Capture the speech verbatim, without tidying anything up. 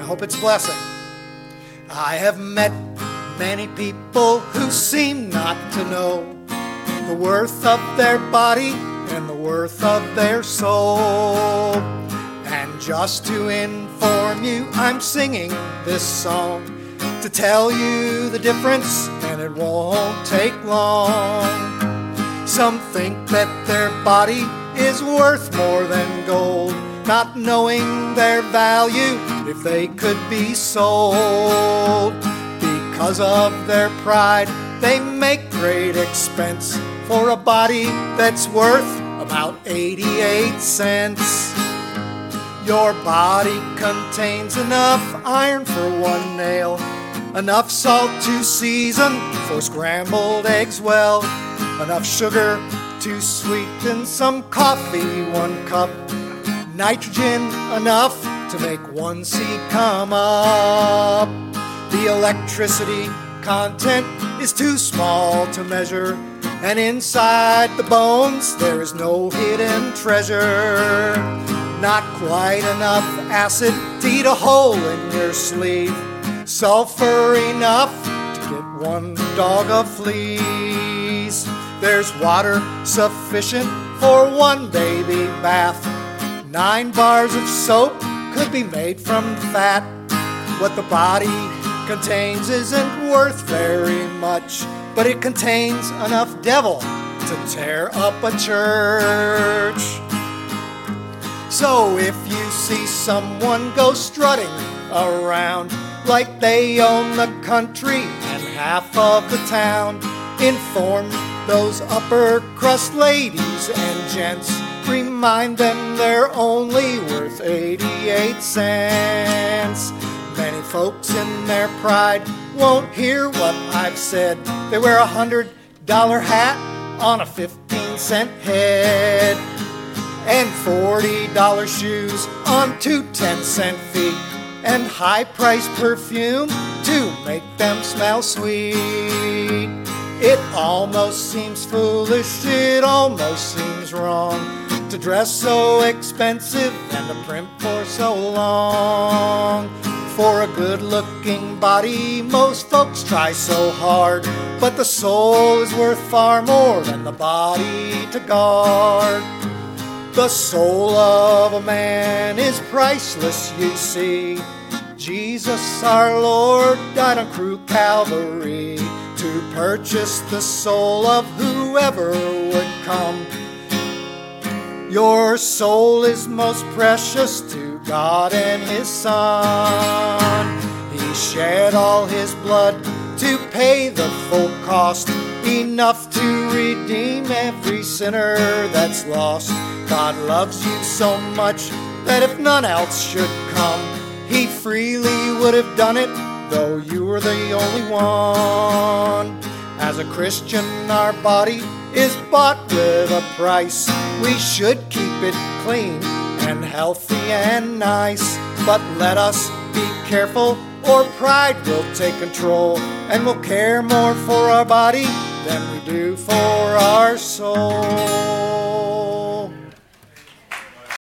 hope it's a blessing. I have met many people who seem not to know the worth of their body and the worth of their soul. And just to inform you, I'm singing this song to tell you the difference, and it won't take long. Some think that their body is worth more than gold, not knowing their value if they could be sold. Because of their pride, they make great expense for a body that's worth about eighty-eight cents. Your body contains enough iron for one nail, enough salt to season for scrambled eggs well, enough sugar to sweeten some coffee, one cup, nitrogen enough to make one seed come up. The electricity content is too small to measure, and inside the bones there is no hidden treasure. Not quite enough acid to eat a hole in your sleeve, sulfur enough to get one dog of fleas. There's water sufficient for one baby bath. Nine bars of soap could be made from fat. What the body contains isn't worth very much, but it contains enough devil to tear up a church. So if you see someone go strutting around like they own the country and half of the town, inform those upper crust ladies and gents, remind them they're only worth eighty-eight cents. Many folks in their pride won't hear what I've said. They wear a hundred dollar hat on a fifteen cent head, and forty dollar shoes on two ten cent feet, and high priced perfume to make them smell sweet. It almost seems foolish, it almost seems wrong to dress so expensive and to print for so long. For a good-looking body, most folks try so hard, but the soul is worth far more than the body to guard. The soul of a man is priceless, you see. Jesus our Lord died on cruel Calvary to purchase the soul of whoever would come. Your soul is most precious to God and His Son. He shed all His blood to pay the full cost, enough to redeem every sinner that's lost. God loves you so much that if none else should come, He freely would have done it, though you were the only one. As a Christian, our body is bought with a price. We should keep it clean and healthy and nice. But let us be careful, or pride will take control, and we'll care more for our body than we do for our soul.